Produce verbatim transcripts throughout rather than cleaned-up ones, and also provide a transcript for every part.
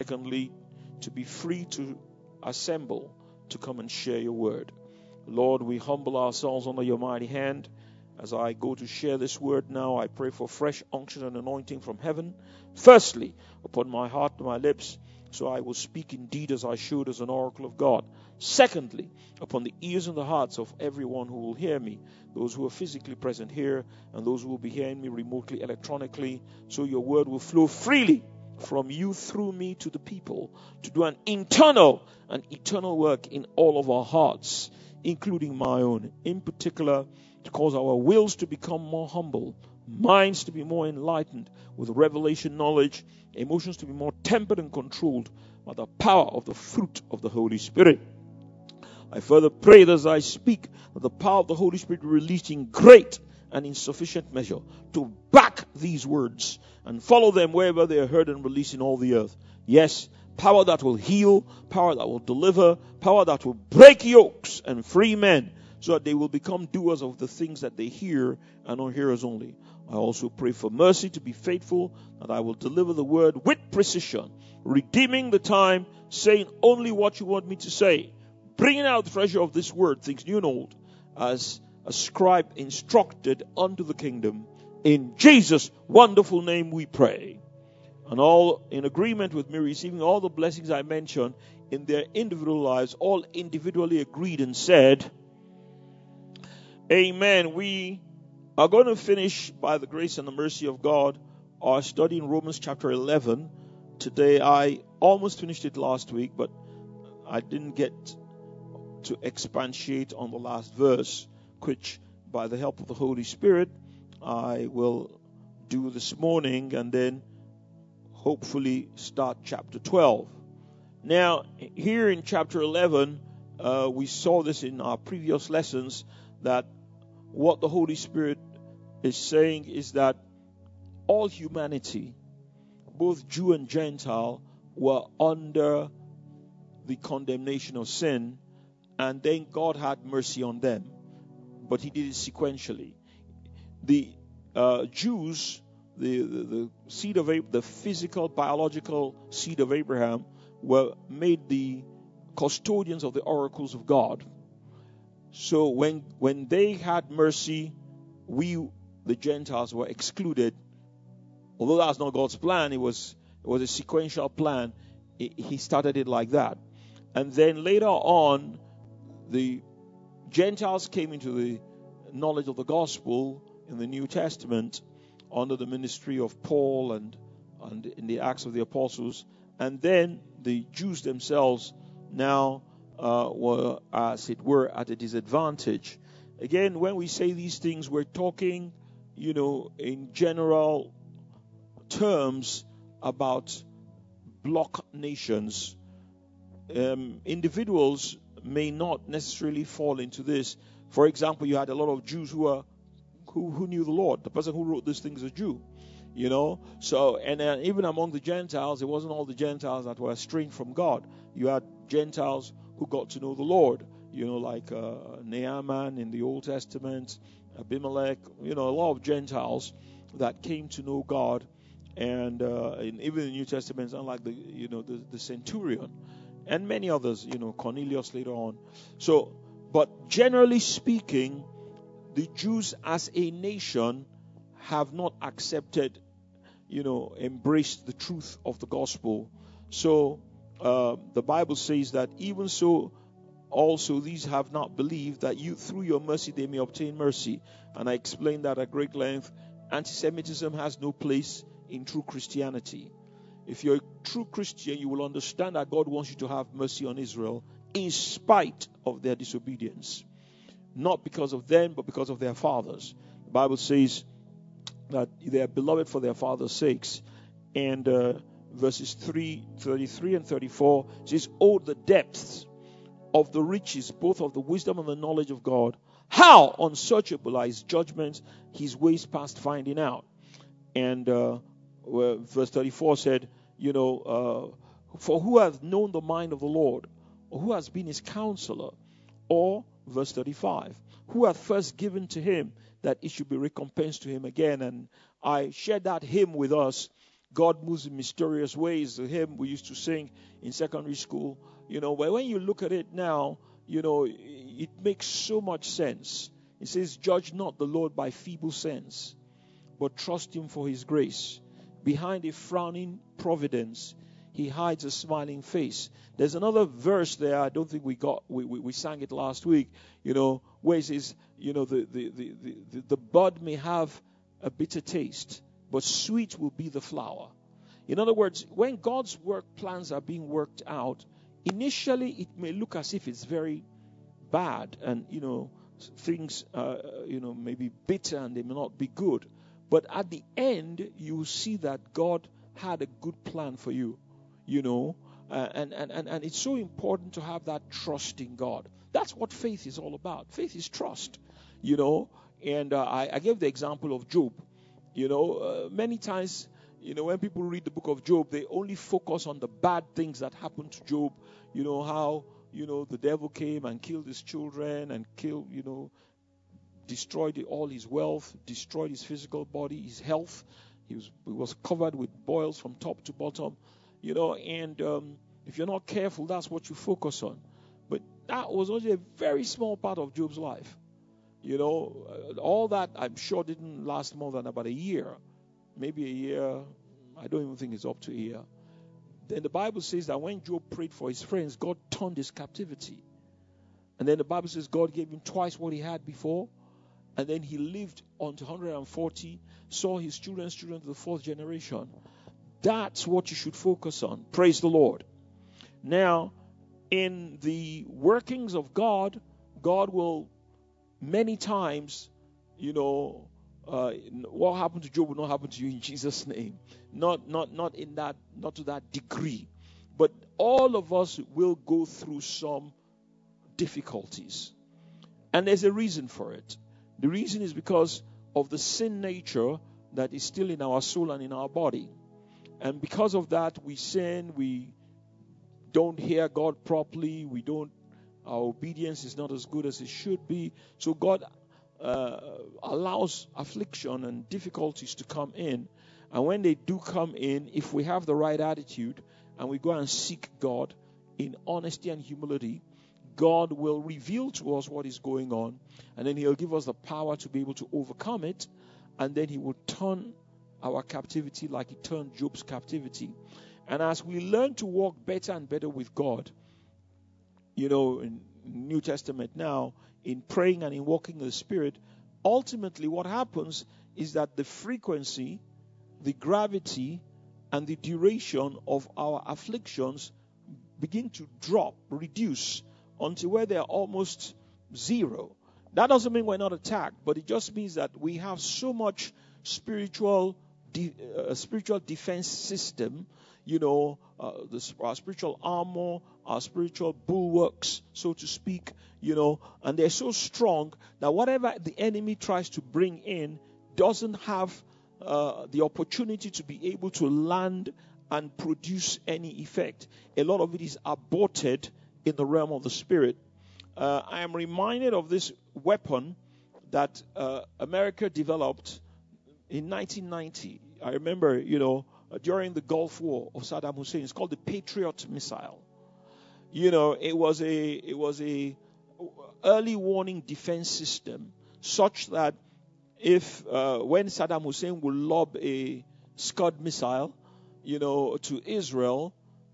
Secondly, to be free to assemble, to come and share your word. Lord, we humble ourselves under your mighty hand. As I go to share this word now, I pray for fresh unction and anointing from heaven. Firstly, upon my heart and my lips, so I will speak indeed as I should as an oracle of God. Secondly, upon the ears and the hearts of everyone who will hear me, those who are physically present here and those who will be hearing me remotely, electronically, so your word will flow freely from you through me to the people, to do an internal and eternal work in all of our hearts, including my own, in particular, to cause our wills to become more humble, minds to be more enlightened with revelation knowledge, emotions to be more tempered and controlled by the power of the fruit of the Holy Spirit. I further pray that as I speak, that the power of the Holy Spirit be released in great and in sufficient measure to back these words and follow them wherever they are heard and released in all the earth. Yes, power that will heal, power that will deliver, power that will break yokes and free men, so that they will become doers of the things that they hear and not hearers only. I also pray for mercy to be faithful, that I will deliver the word with precision, redeeming the time, saying only what you want me to say, bringing out the treasure of this word, things new and old, as a scribe instructed unto the kingdom. In Jesus' wonderful name we pray. And all in agreement with me receiving all the blessings I mentioned in their individual lives, all individually agreed and said, Amen. We are going to finish, by the grace and the mercy of God, our study in Romans chapter eleven. Today, I almost finished it last week, but I didn't get to expatiate on the last verse, which, by the help of the Holy Spirit, I will do this morning, and then hopefully start chapter twelve. Now, here in chapter eleven, uh, we saw this in our previous lessons, that what the Holy Spirit is saying is that all humanity, both Jew and Gentile, were under the condemnation of sin, and then God had mercy on them. But he did it sequentially. The uh, Jews, the, the, the seed of Abraham, the physical, biological seed of Abraham, were made the custodians of the oracles of God. So when when they had mercy, we, the Gentiles, were excluded. Although that's not God's plan, it was it was a sequential plan. It, he started it like that. And then later on, the Gentiles came into the knowledge of the gospel in the New Testament under the ministry of Paul and, and in the Acts of the Apostles. And then the Jews themselves now uh, were, as it were, at a disadvantage. Again, when we say these things, we're talking, you know, in general terms about bloc nations. Um, individuals may not necessarily fall into this. For example, you had a lot of Jews who are who, who knew the Lord. The person who wrote this thing is a Jew, you know. So, and uh, even among the Gentiles, it wasn't all the Gentiles that were estranged from God. You had Gentiles who got to know the Lord, you know, like uh, Naaman in the Old Testament, Abimelech, you know, a lot of Gentiles that came to know God, and, uh, and even in the New Testament, unlike the, you know, the, the centurion, and many others, you know, Cornelius later on. So, but generally speaking, the Jews as a nation have not accepted, you know, embraced the truth of the gospel. So, uh, the Bible says that even so, also these have not believed, that you, through your mercy, they may obtain mercy. And I explained that at great length. Anti-Semitism has no place in true Christianity. If you're a true Christian, you will understand that God wants you to have mercy on Israel in spite of their disobedience. Not because of them, but because of their fathers. The Bible says that they are beloved for their fathers' sakes. And uh, verses three, thirty-three and thirty-four says, "Oh, the depths of the riches, both of the wisdom and the knowledge of God. How unsearchable are his judgments, his ways past finding out." And uh, well, verse thirty-four said, you know, uh, "For who hath known the mind of the Lord? Or who has been his counselor?" Or, verse thirty-five, "Who hath first given to him, that it should be recompensed to him again?" And I shared that hymn with us God moves in mysterious ways. The hymn we used to sing in secondary school, you know, but when you look at it now, you know, it makes so much sense. It says, judge not the Lord by feeble sense, but trust him for his grace. Behind a frowning providence, he hides a smiling face. There's another verse there, I don't think we got, we, we, we sang it last week, you know, where it says, you know, the, the, the, the, the bud may have a bitter taste, but sweet will be the flower. In other words, when God's work plans are being worked out, initially it may look as if it's very bad and, you know, things, uh, you know, may be bitter and they may not be good. But at the end, you see that God had a good plan for you, you know, uh, and, and, and, and it's so important to have that trust in God. That's what faith is all about. Faith is trust, you know, and uh, I, I gave the example of Job. You know, uh, many times, you know, when people read the book of Job, they only focus on the bad things that happened to Job. You know, how, you know, the devil came and killed his children and killed, you know, destroyed all his wealth, destroyed his physical body, his health. He was, he was covered with boils from top to bottom, you know, and um, if you're not careful, that's what you focus on. But that was only a very small part of Job's life. You know, uh, all that I'm sure didn't last more than about a year. Maybe a year. I don't even think it's up to a year. Then the Bible says that when Job prayed for his friends, God turned his captivity. And then the Bible says God gave him twice what he had before. And then he lived on to one hundred forty, saw his children's children to the fourth generation. That's what you should focus on. Praise the Lord. Now, in the workings of God, God will many times, you know, uh, what happened to Job will not happen to you in Jesus' name. Not, not, not in that, not to that degree. But all of us will go through some difficulties. And there's a reason for it. The reason is because of the sin nature that is still in our soul and in our body. And because of that, we sin, we don't hear God properly, we don't, our obedience is not as good as it should be. So God uh, allows affliction and difficulties to come in. And when they do come in, if we have the right attitude and we go and seek God in honesty and humility, God will reveal to us what is going on, and then he'll give us the power to be able to overcome it, and then he will turn our captivity like he turned Job's captivity. And as we learn to walk better and better with God, you know, in New Testament now, in praying and in walking in the Spirit, ultimately what happens is that the frequency, the gravity, and the duration of our afflictions begin to drop, reduce, until where they're almost zero. That doesn't mean we're not attacked, but it just means that we have so much spiritual de- uh, spiritual defense system, you know, uh, the, our spiritual armor, our spiritual bulwarks, so to speak, you know, and they're so strong that whatever the enemy tries to bring in doesn't have uh, the opportunity to be able to land and produce any effect. A lot of it is aborted in the realm of the spirit. Uh, I am reminded of this weapon that uh, America developed in nineteen ninety. I remember, you know, uh, during the Gulf War of Saddam Hussein. It's called the Patriot missile. You know, it was a it was a early warning defense system, such that if uh, when Saddam Hussein would lob a Scud missile, you know, to Israel,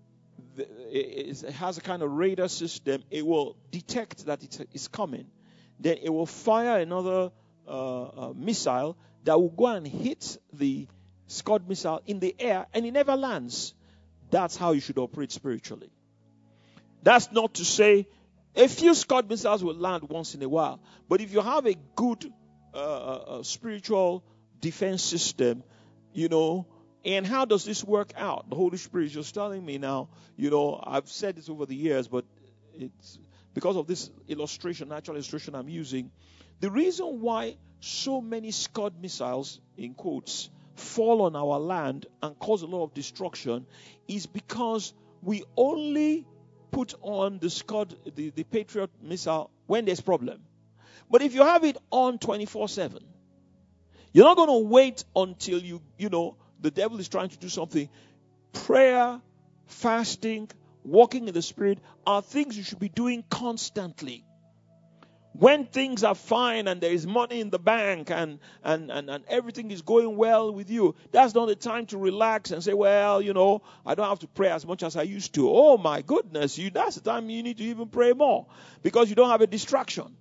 it has a kind of radar system. It will detect that it is coming. Then it will fire another uh, uh, missile that will go and hit the Scud missile in the air, and it never lands. That's how you should operate spiritually. That's not to say a few Scud missiles will land once in a while. But if you have a good uh, uh, spiritual defense system, you know, and how does this work out? The Holy Spirit is just telling me now, you know, I've said this over the years, but it's because of this illustration, natural illustration I'm using. The reason why so many Scud missiles, in quotes, fall on our land and cause a lot of destruction is because we only put on the Scud, the, the Patriot missile when there's problem. But if you have it on twenty-four seven, you're not going to wait until you, you know, the devil is trying to do something, prayer, fasting, walking in the Spirit are things you should be doing constantly. When things are fine and there is money in the bank and, and, and, and everything is going well with you, that's not the time to relax and say, well, you know, I don't have to pray as much as I used to. Oh my goodness, you that's the time you need to even pray more because you don't have a distraction.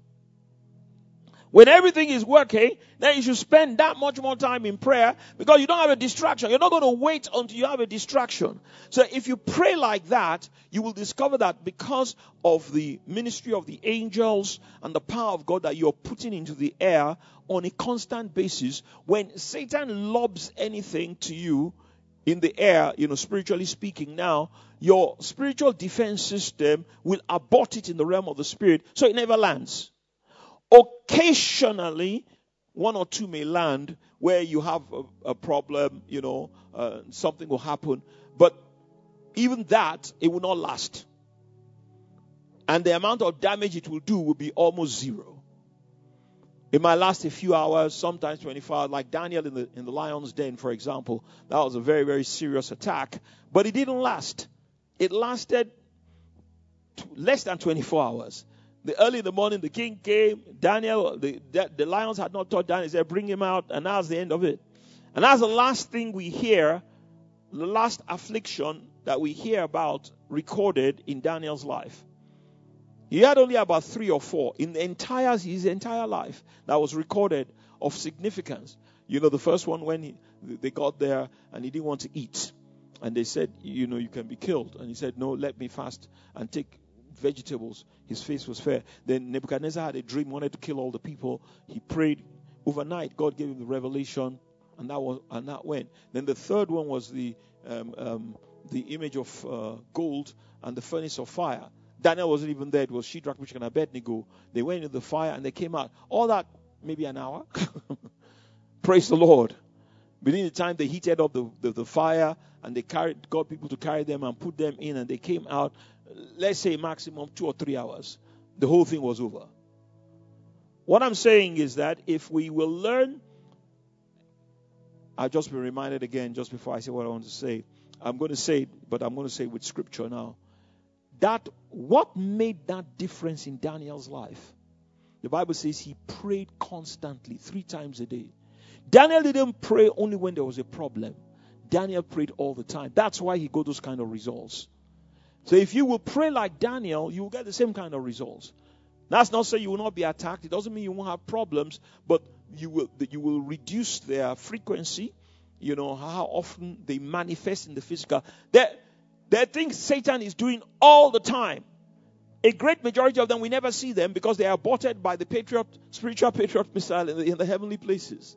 When everything is working, then you should spend that much more time in prayer because you don't have a distraction. You're not going to wait until you have a distraction. So if you pray like that, you will discover that because of the ministry of the angels and the power of God that you're putting into the air on a constant basis, when Satan lobs anything to you in the air, you know, spiritually speaking now, your spiritual defense system will abort it in the realm of the Spirit, so it never lands. Occasionally, one or two may land where you have a, a problem, you know, uh, something will happen. But even that, it will not last. And the amount of damage it will do will be almost zero. It might last a few hours, sometimes twenty-four hours, like Daniel in the, in the lion's den, for example. That was a very, very serious attack. But it didn't last. It lasted t- less than twenty-four hours. The early in the morning, the king came. Daniel, the, the, the lions had not touched Daniel. He said, bring him out. And that's the end of it. And that's the last thing we hear, the last affliction that we hear about recorded in Daniel's life. He had only about three or four in the entire, his entire life that was recorded of significance. You know, the first one when he, they got there and he didn't want to eat. And they said, you know, you can be killed. And he said, no, let me fast and take vegetables. His face was fair. Then Nebuchadnezzar had a dream, wanted to kill all the people. He prayed overnight. God gave him the revelation, and that was and that went. Then the third one was the um, um, the image of uh, gold and the furnace of fire. Daniel wasn't even there. It was Shadrach, Meshach, and Abednego. They went into the fire and they came out. All that maybe an hour. Praise the Lord. Within the time they heated up the, the, the fire and they carried got people to carry them and put them in and they came out. Let's say maximum two or three hours. The whole thing was over. What I'm saying is that if we will learn, I'll just be reminded again just before I say what I want to say. I'm going to say it, but I'm going to say it with scripture now. That what made that difference in Daniel's life? The Bible says he prayed constantly, three times a day. Daniel didn't pray only when there was a problem. Daniel prayed all the time. That's why he got those kind of results. So if you will pray like Daniel, you will get the same kind of results. That's not saying you will not be attacked. It doesn't mean you won't have problems, but you will you will reduce their frequency, you know, how often they manifest in the physical. There, there are things Satan is doing all the time. A great majority of them, we never see them because they are aborted by the Patriot, spiritual Patriot missile in the, in the heavenly places.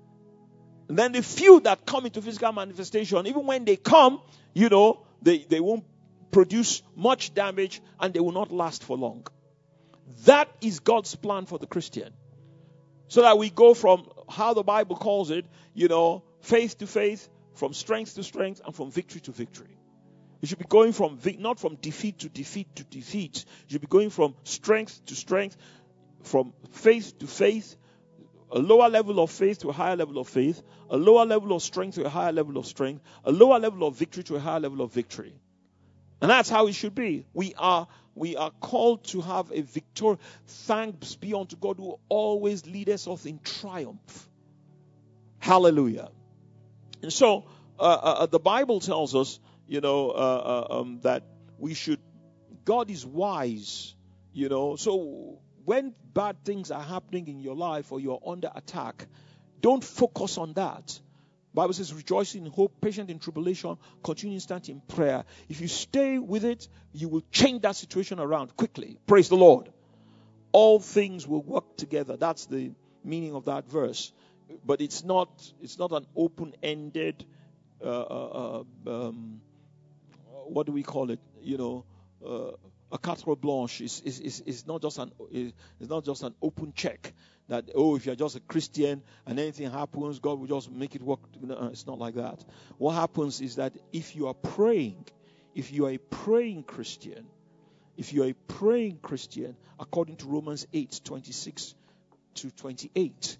And then the few that come into physical manifestation, even when they come, you know, they, they won't produce much damage and they will not last for long. That is God's plan for the Christian. So that we go from how the Bible calls it, you know, faith to faith, from strength to strength, and from victory to victory. You should be going from, not from defeat to defeat to defeat. You should be going from strength to strength, from faith to faith, a lower level of faith to a higher level of faith, a lower level of strength to a higher level of strength, a lower level of victory to a higher level of victory. And that's how it should be. We are we are called to have a victory. Thanks be unto God who always leads us in triumph. Hallelujah. And so uh, uh, the Bible tells us, you know, uh, uh, um, that we should, God is wise, you know. So when bad things are happening in your life or you're under attack, don't focus on that. Bible says, rejoice in hope, patient in tribulation, continue instant in prayer. If you stay with it, you will change that situation around quickly. Praise the Lord. All things will work together. That's the meaning of that verse. But it's not, it's not an open-ended, uh, uh, um, what do we call it? You know, uh, a carte blanche. It's, it's, it's, it's not just an, it's not just an open check. That, oh, if you're just a Christian and anything happens, God will just make it work. No, it's not like that. What happens is that if you are praying, if you are a praying Christian, if you are a praying Christian, according to Romans eight, twenty-six to twenty-eight,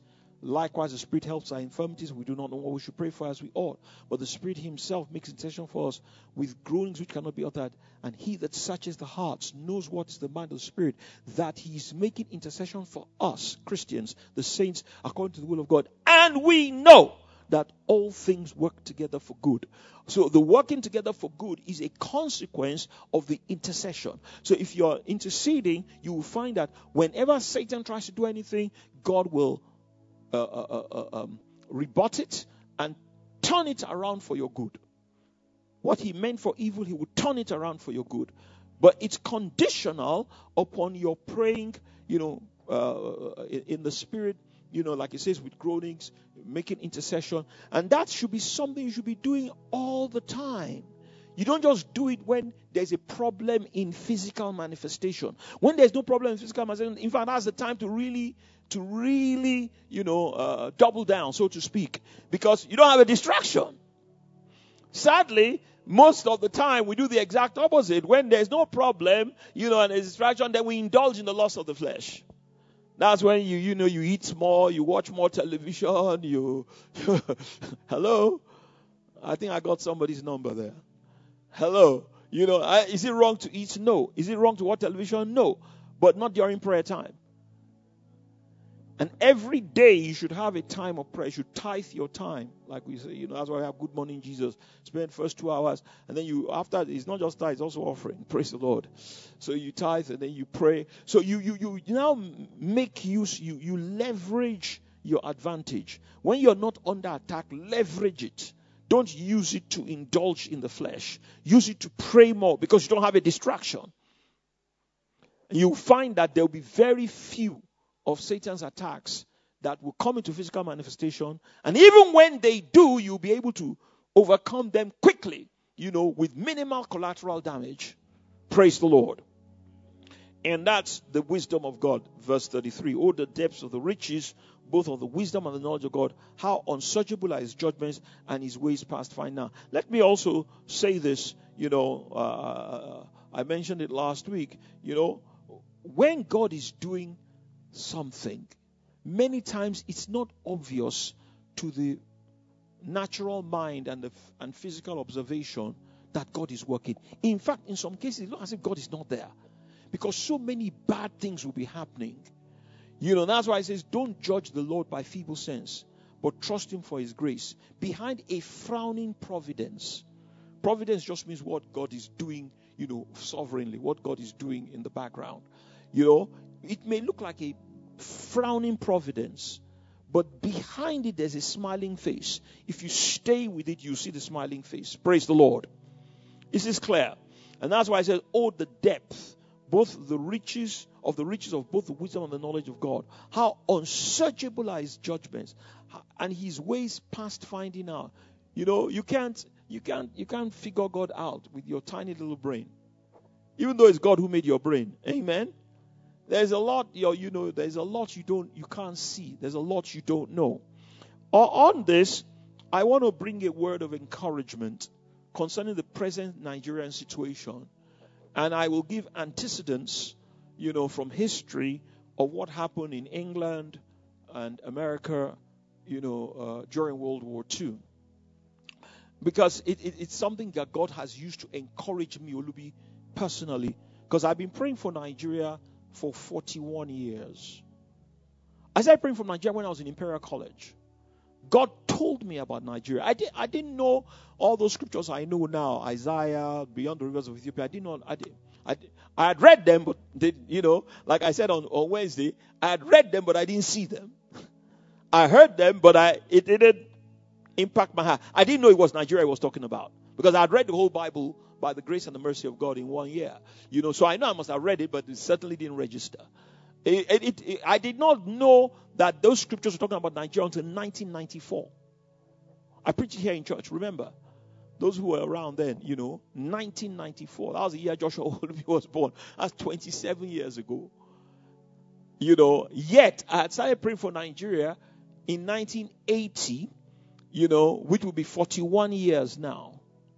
Likewise, the Spirit helps our infirmities. We do not know what we should pray for as we ought. But the Spirit himself makes intercession for us with groanings which cannot be uttered. And he that searches the hearts knows what is the mind of the Spirit, that he is making intercession for us, Christians, the saints, according to the will of God. And we know that all things work together for good. So the working together for good is a consequence of the intercession. So if you're interceding, you will find that whenever Satan tries to do anything, God will Uh, uh, uh, um, rebut it and turn it around for your good. What he meant for evil, he will turn it around for your good. But it's conditional upon your praying, you know, uh, in, in the Spirit, you know, like it says, with groanings, making intercession. And that should be something you should be doing all the time. You don't just do it when there's a problem in physical manifestation. When there's no problem in physical manifestation, in fact, that's the time to really, to really, you know, uh, double down, so to speak, because you don't have a distraction. Sadly, most of the time we do the exact opposite. When there's no problem, you know, and there's distraction, then we indulge in the lust of the flesh. That's when you, you know, you eat more, you watch more television, you, hello? I think I got somebody's number there. Hello. You know, I, is it wrong to eat? No. Is it wrong to watch television? No. But not during prayer time. And every day you should have a time of prayer. You should tithe your time. Like we say, you know, that's why we have Good Morning Jesus. Spend first two hours. And then you, after, it's not just tithe, it's also offering. Praise the Lord. So you tithe and then you pray. So you, you, you now make use, you, you leverage your advantage. When you're not under attack, leverage it. Don't use it to indulge in the flesh. Use it to pray more because you don't have a distraction. You'll find that there will be very few of Satan's attacks that will come into physical manifestation. And even when they do, you'll be able to overcome them quickly, you know, with minimal collateral damage. Praise the Lord. And that's the wisdom of God. Verse thirty-three. Oh, the depths of the riches, both of the wisdom and the knowledge of God. How unsearchable are his judgments and his ways past find now. Let me also say this, you know, uh, I mentioned it last week. You know, when God is doing something, many times it's not obvious to the natural mind and the and physical observation that God is working. In fact, in some cases, it looks as if God is not there. Because so many bad things will be happening. You know, that's why it says, don't judge the Lord by feeble sense, but trust him for his grace. Behind a frowning providence. Providence just means what God is doing, you know, sovereignly. What God is doing in the background. You know, it may look like a frowning providence, but behind it there's a smiling face. If you stay with it, you see the smiling face. Praise the Lord. This is clear. And that's why I said, oh, the depth. Both the riches of the riches of both the wisdom and the knowledge of God. How unsearchable are his judgments and his ways past finding out. You know, you can't, you can't, you can't figure God out with your tiny little brain. Even though it's God who made your brain. Amen. There's a lot, you know, you know, there's a lot you don't, you can't see. There's a lot you don't know. On this, I want to bring a word of encouragement concerning the present Nigerian situation. And I will give antecedents, you know, from history of what happened in England and America, you know, uh, during World War Two. Because it, it, it's something that God has used to encourage me, Olubi, personally. Because I've been praying for Nigeria for forty-one years. I started praying for Nigeria when I was in Imperial College. God told me about Nigeria. I, did, I didn't know all those scriptures I know now. Isaiah, Beyond the Rivers of Ethiopia. I didn't know. I, did, I, I had read them, but they, you know, like I said on, on Wednesday, I had read them, but I didn't see them. I heard them, but I it didn't impact my heart. I didn't know it was Nigeria I was talking about. Because I had read the whole Bible by the grace and the mercy of God in one year. You know, so I know I must have read it, but it certainly didn't register. It, it, it, I did not know that those scriptures were talking about Nigeria until nineteen ninety-four. I preached here in church, remember? Those who were around then, you know, nineteen ninety-four. That was the year Joshua Olubi was born. That's twenty-seven years ago. You know, yet I had started praying for Nigeria in nineteen eighty, you know, which will be forty-one years now.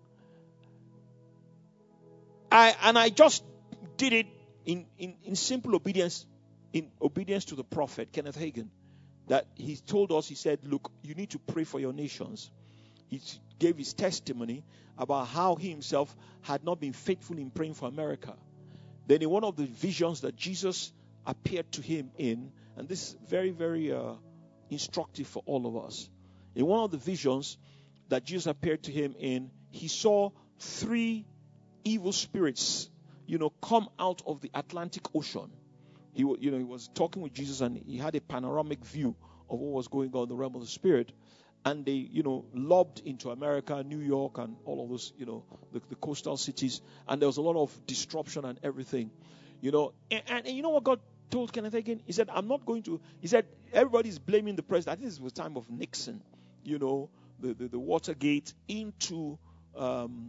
I and I just did it in, in, in simple obedience. In obedience to the prophet, Kenneth Hagin. that he told us, he said, look, you need to pray for your nations. He gave his testimony about how he himself had not been faithful in praying for America. Then in one of the visions that Jesus appeared to him in, and this is very, very uh, instructive for all of us. In one of the visions that Jesus appeared to him in, he saw three evil spirits, you know, come out of the Atlantic Ocean. He, you know, he was talking with Jesus, and he had a panoramic view of what was going on in the realm of the spirit. And they, you know, lobbed into America, New York, and all of those, you know, the, the coastal cities. And there was a lot of disruption and everything, you know. And, and, and you know what God told Kenneth Hagin? He said, I'm not going to, he said, everybody's blaming the president. I think this was the time of Nixon, you know, the, the, the Watergate into, um,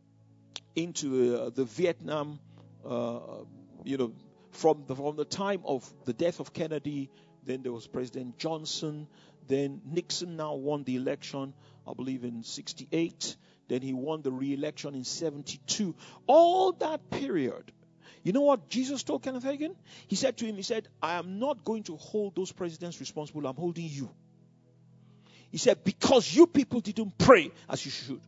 into the, the Vietnam, uh, you know, from the, from the time of the death of Kennedy. Then there was President Johnson. Then Nixon now won the election, I believe, in sixty-eight. Then he won the re-election in seventy-two. All that period. You know what Jesus told Kenneth Hagin? He said to him, he said, I am not going to hold those presidents responsible. I'm holding you. He said, because you people didn't pray as you should.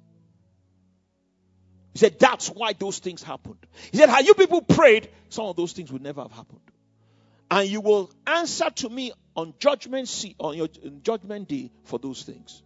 He said, that's why those things happened. He said, had you people prayed, some of those things would never have happened. And you will answer to me on judgment seat, on your judgment day for those things.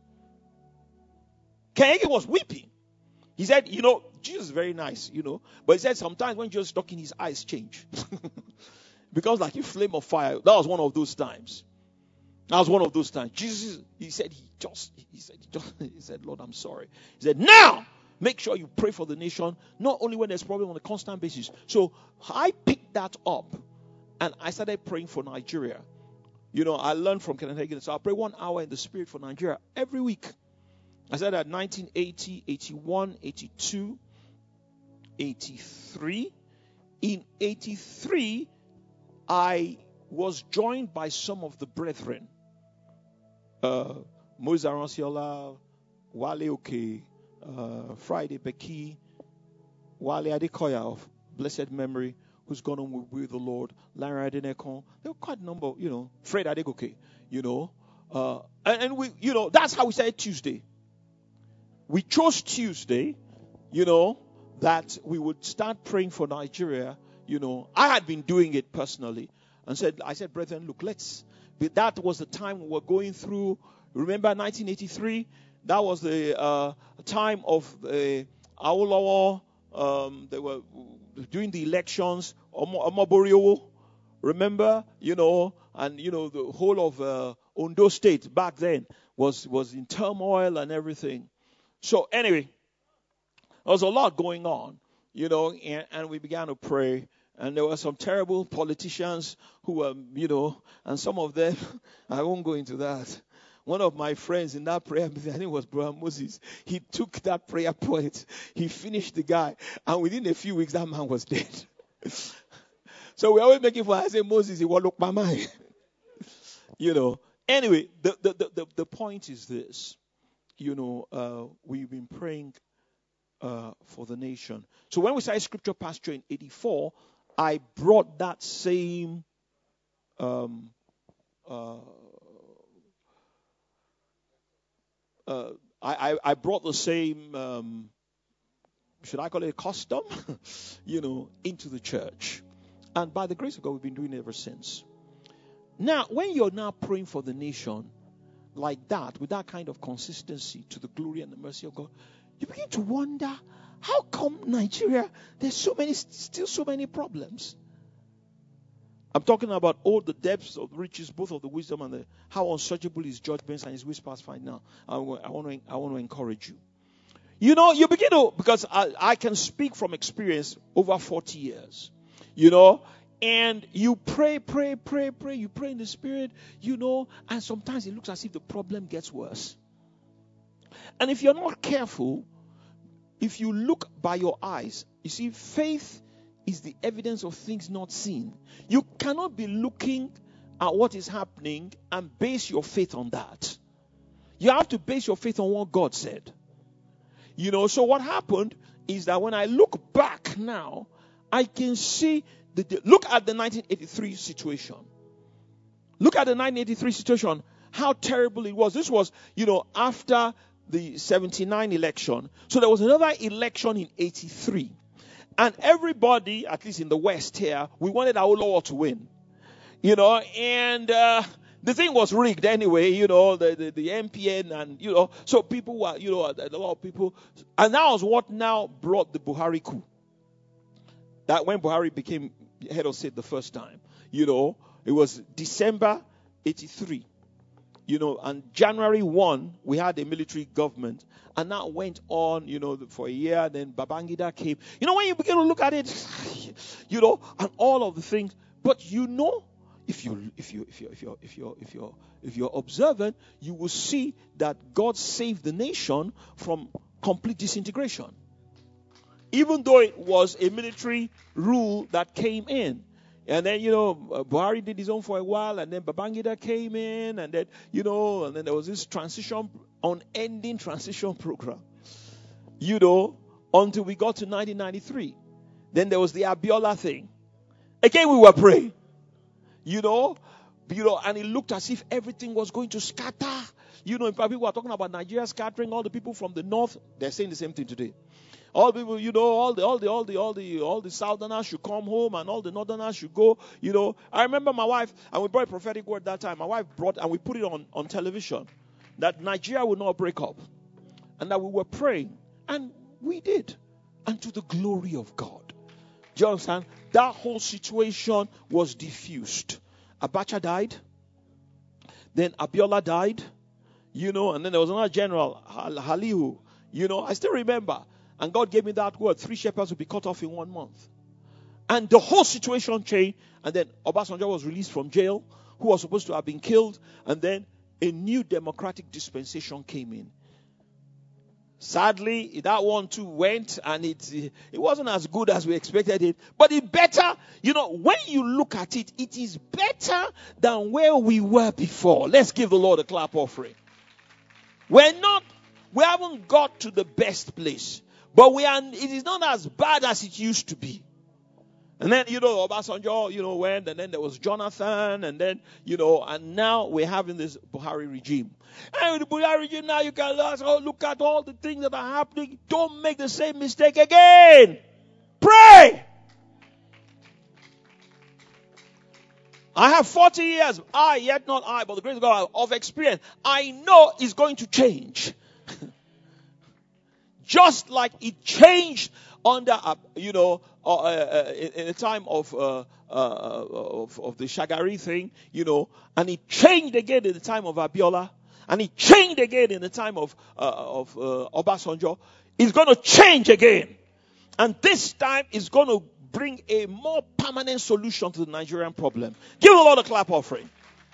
Kenneth Hagin was weeping. He said, you know, Jesus is very nice, you know. But he said sometimes when Jesus is talking, his eyes change. Becomes like a flame of fire. That was one of those times. That was one of those times. Jesus, he said, he just, he said, he, just, he said, Lord, I'm sorry. He said, now, make sure you pray for the nation, not only when there's problem on a constant basis. So I picked that up. And I started praying for Nigeria. You know, I learned from Kenneth Hagin. So I pray one hour in the spirit for Nigeria every week. I said that nineteen eighty, eighty-one, eighty-two, eighty-three. In eighty-three, I was joined by some of the brethren. Uh, Moses Aranciola, Wale Oke, uh, Friday Beki, Wale Adekoya of blessed memory, who's gone on with, with the Lord, Larry Adenekon. There were quite a number, you know, Fred Adegoke, you know. Uh, and, and we, you know, that's how we started Tuesday. We chose Tuesday, you know, that we would start praying for Nigeria. You know, I had been doing it personally and said, I said, brethren, look, let's, but that was the time we were going through. Remember nineteen eighty-three? That was the uh, time of the Awolowo. Um, they were during the elections, Omoboriowo, remember, you know, and, you know, the whole of uh, Ondo State back then was, was in turmoil and everything. So anyway, there was a lot going on, you know, and, and we began to pray. And there were some terrible politicians who were, you know, and some of them, I won't go into that. One of my friends in that prayer meeting, I think it was Brother Moses, he took that prayer point, he finished the guy, and within a few weeks, that man was dead. So we're always making fun. I say, Moses, he won't look my mind. You know, anyway, the, the, the, the, the point is this. You know, uh, we've been praying uh, for the nation. So when we started Scripture Pasture in eighty-four, I brought that same um, uh, Uh, I, I brought the same, um, should I call it a custom, you know, into the church. And by the grace of God, we've been doing it ever since. Now, when you're now praying for the nation like that, with that kind of consistency to the glory and the mercy of God, you begin to wonder, how come Nigeria, there's so many, still so many problems? I'm talking about all the depths of the riches, both of the wisdom and the, how unsearchable his judgments and his whispers find now. I, I, want to, I want to encourage you. You know, you begin to, because I, I can speak from experience over forty years, you know, and you pray, pray, pray, pray, you pray in the spirit, you know, and sometimes it looks as if the problem gets worse. And if you're not careful, if you look by your eyes, you see, faith is the evidence of things not seen. You cannot be looking at what is happening and base your faith on that. You have to base your faith on what God said. You know, so what happened is that when I look back now, I can see, the, the look at the nineteen eighty-three situation. Look at the nineteen eighty-three situation, how terrible it was. This was, you know, after the seventy-nine election. So there was another election in eighty-three. And everybody, at least in the West here, we wanted our Lord to win. You know, and uh, the thing was rigged anyway, you know, the, the, the M P N and, you know, so people were, you know, a lot of people. And that was what now brought the Buhari coup. That when Buhari became head of state the first time, you know, it was December eighty-three. You know, and January first, we had a military government. And that went on, you know, for a year. Then Babangida came. You know, when you begin to look at it, you know, and all of the things. But you know, if you if you if you if you if you if you if you're observant, you will see that God saved the nation from complete disintegration. Even though it was a military rule that came in. And then, you know, Buhari did his own for a while, and then Babangida came in, and then, you know, and then there was this transition, unending transition program, you know, until we got to nineteen ninety-three. Then there was the Abiola thing. Again, we were praying, you know, you know, and it looked as if everything was going to scatter. You know, in fact, people were talking about Nigeria scattering. All the people from the north, they're saying the same thing today. All people, you know, all the, all the, all the, all the, all the Southerners should come home and all the Northerners should go, you know. I remember my wife, and we brought a prophetic word that time. My wife brought, and we put it on, on television, that Nigeria would not break up. And that we were praying. And we did. And to the glory of God. Do you understand? That whole situation was diffused. Abacha died. Then Abiola died. You know, and then there was another general, Halihu. You know, I still remember. And God gave me that word, three shepherds will be cut off in one month. And the whole situation changed. And then Obasanjo was released from jail, who was supposed to have been killed. And then a new democratic dispensation came in. Sadly, that one too went, and it, it wasn't as good as we expected it. But it better, you know, when you look at it, it is better than where we were before. Let's give the Lord a clap offering. We're not, we haven't got to the best place. But we are, it is not as bad as it used to be. And then, you know, Obasanjo, you know, went, and then there was Jonathan, and then, you know, and now we're having this Buhari regime. And with the Buhari regime now, you can ask, oh, look at all the things that are happening. Don't make the same mistake again. Pray. I have forty years, I, yet not I, but the grace of God, of experience. I know it's going to change. Just like it changed under, uh, you know, uh, uh, in, in the time of, uh, uh, of of the Shagari thing, you know, and it changed again in the time of Abiola, and it changed again in the time of uh, of uh, Obasanjo. It's going to change again, and this time it's going to bring a more permanent solution to the Nigerian problem. Give the Lord a clap offering.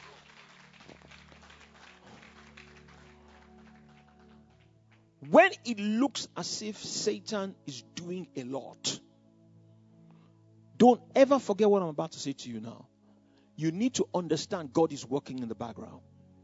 When it looks as if Satan is doing a lot, don't ever forget what I'm about to say to you now. You need to understand God is working in the background.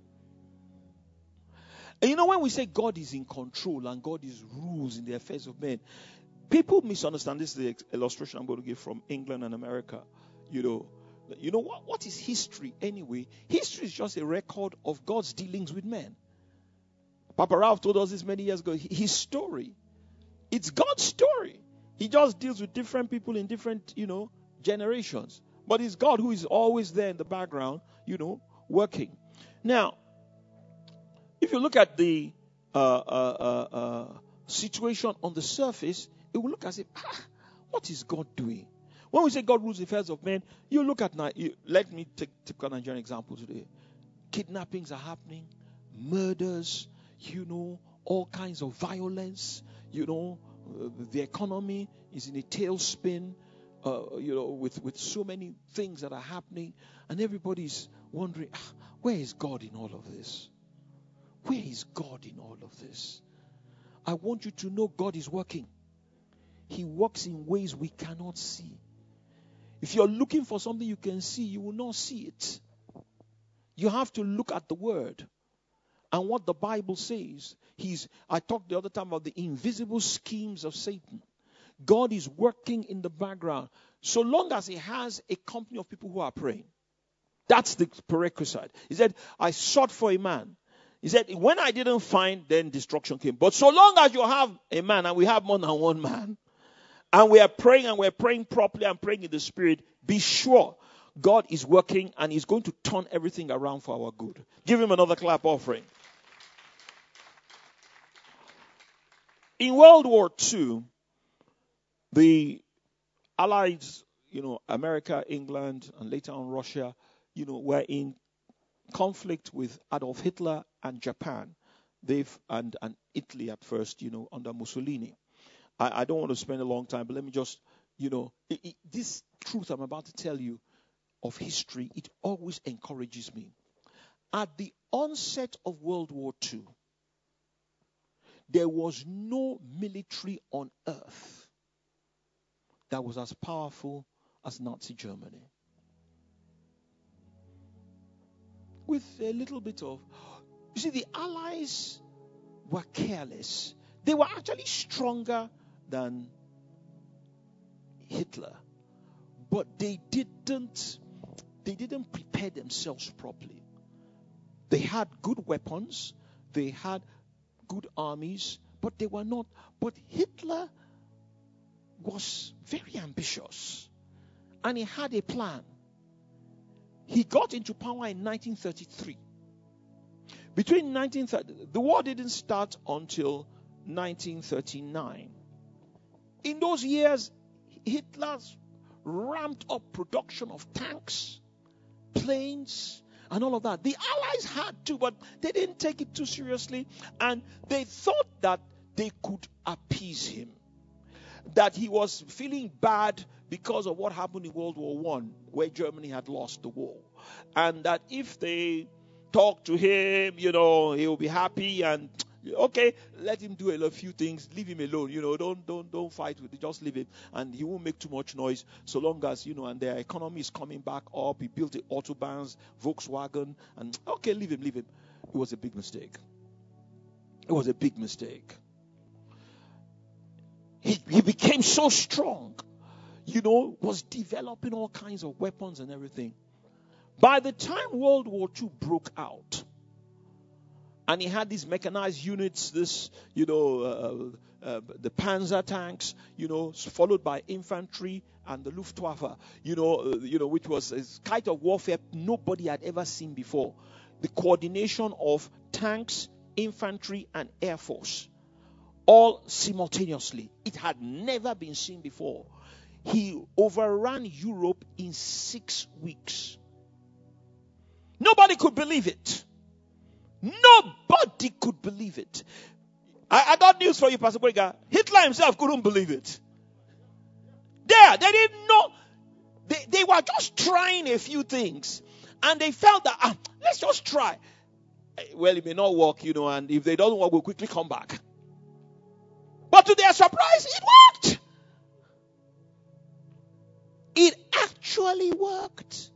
And you know, when we say God is in control and God is rules in the affairs of men, people misunderstand. This is the illustration I'm going to give from England and America. You know, you know what, what is history anyway? History is just a record of God's dealings with men. Papa Ralph told us this many years ago. His story, it's God's story. He just deals with different people in different, you know, generations. But it's God who is always there in the background, you know, working. Now, if you look at the uh, uh, uh, uh, situation on the surface, it will look as if, ah, what is God doing? When we say God rules the affairs of men, you look at, you, let me take typical Nigerian example today. Kidnappings are happening, murders, you know, all kinds of violence, you know, uh, the economy is in a tailspin, uh, you know, with, with so many things that are happening, and everybody's wondering, ah, where is God in all of this? Where is God in all of this? I want you to know God is working. He works in ways we cannot see. If you're looking for something you can see, you will not see it. You have to look at the Word. And what the Bible says, he's, I talked the other time about the invisible schemes of Satan. God is working in the background. So long as he has a company of people who are praying. That's the prerequisite. He said, I sought for a man. He said, when I didn't find, then destruction came. But so long as you have a man, and we have more than one man, and we are praying and we're praying properly and praying in the Spirit, be sure God is working and He's going to turn everything around for our good. Give Him another clap offering. In World War Two, the Allies, you know, America, England, and later on Russia, you know, were in conflict with Adolf Hitler and Japan. They've and, and Italy at first, you know, under Mussolini. I, I don't want to spend a long time, but let me just, you know, it, it, this truth I'm about to tell you of history, it always encourages me. At the onset of World War Two, there was no military on earth that was as powerful as Nazi Germany. With a little bit of, you see, the Allies were careless. They were actually stronger than Hitler, but they didn't, they didn't prepare themselves properly. They had good weapons, they had good armies, but they were not. But Hitler was very ambitious, and he had a plan. He got into power in nineteen thirty-three. Between nineteen thirty, the war didn't start until nineteen thirty-nine. In those years, Hitler ramped up production of tanks, planes, and all of that. The Allies had to, but they didn't take it too seriously, and they thought that they could appease him. That he was feeling bad because of what happened in World War One, where Germany had lost the war. And that if they talk to him, you know, he will be happy, and okay, let him do a few things, leave him alone, you know, don't don't don't fight with it, just leave him, and he won't make too much noise, so long as, you know, and their economy is coming back up. He built the Autobahns, Volkswagen, and okay, leave him, leave him. It was a big mistake. It was a big mistake. He, he became so strong, you know, was developing all kinds of weapons and everything. By the time World War Two broke out, and he had these mechanized units, this, you know, uh, uh, the Panzer tanks, you know, followed by infantry and the Luftwaffe, you know, uh, you know, which was a kind of warfare nobody had ever seen before. The coordination of tanks, infantry, and air force, all simultaneously. It had never been seen before. He overran Europe in six weeks. Nobody could believe it. Nobody could believe it. I, I got news for you, Pastor Boyga. Hitler himself couldn't believe it. There, they didn't know. They, they were just trying a few things. And they felt that, ah, let's just try. Well, it may not work, you know, and if they don't work, we'll quickly come back. But to their surprise, it worked. It actually worked.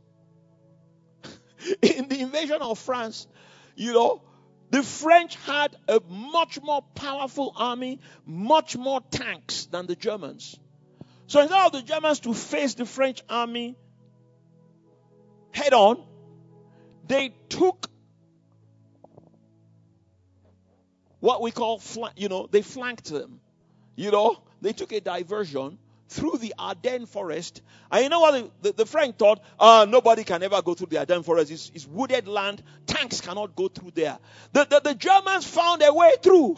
In the invasion of France, you know, the French had a much more powerful army, much more tanks than the Germans. So instead of the Germans to face the French army head on, they took what we call, flank, you know, they flanked them. You know, they took a diversion through the Ardennes forest. And you know what the, the, the French thought? Uh, nobody can ever go through the Ardennes forest. It's, it's wooded land. Tanks cannot go through there. The, the, the Germans found a way through.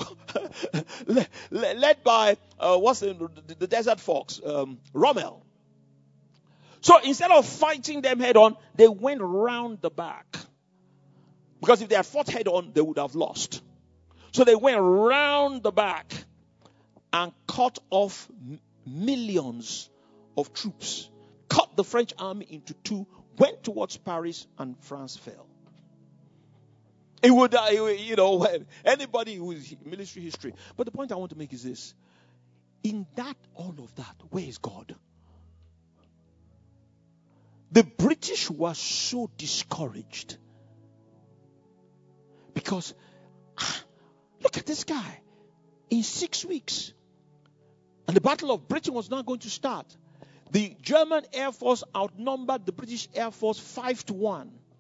Led by, uh, what's the, the, the desert fox? Um, Rommel. So instead of fighting them head on, they went round the back. Because if they had fought head on, they would have lost. So they went round the back and cut off millions of troops, cut the French army into two, went towards Paris, and France fell. It would, uh, you know, anybody who is military history. But the point I want to make is this. In that, all of that, where is God? The British were so discouraged. Because, ah, look at this guy. In six weeks, and the Battle of Britain was not going to start. The German Air Force outnumbered the British Air Force five to one.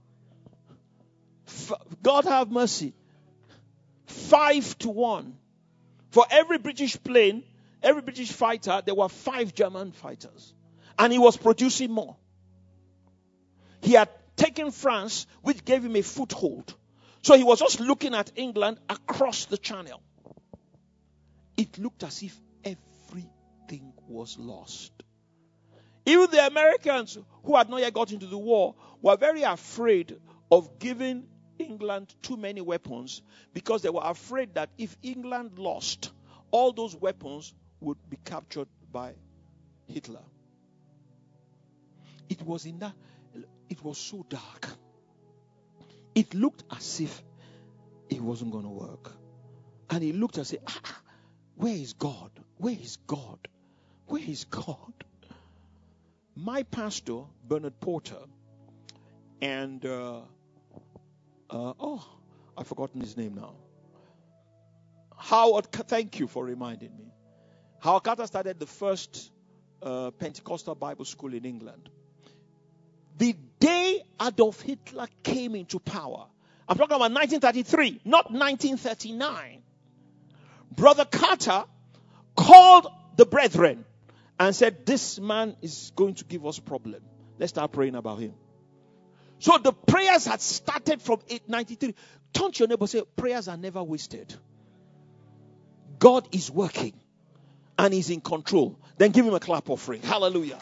F- God have mercy. Five to one. For every British plane, every British fighter, there were five German fighters. And he was producing more. He had taken France, which gave him a foothold. So he was just looking at England across the channel. It looked as if everything was lost. Even the Americans, who had not yet got into the war, were very afraid of giving England too many weapons, because they were afraid that if England lost, all those weapons would be captured by Hitler. It was in that, it was so dark. It looked as if it wasn't going to work. And he looked and said, ah, where is God? Where is God? Where is God? My pastor, Bernard Porter, and uh, uh, oh, I've forgotten his name now. Howard, thank you for reminding me. Howard Carter started the first uh, Pentecostal Bible school in England. The day Adolf Hitler came into power, I'm talking about nineteen thirty-three, not nineteen thirty-nine. Brother Carter called the brethren and said, this man is going to give us problem. Let's start praying about him. So the prayers had started from eight ninety-three. Turn to your neighbor and say, prayers are never wasted. God is working and he's in control. Then give him a clap offering. Hallelujah.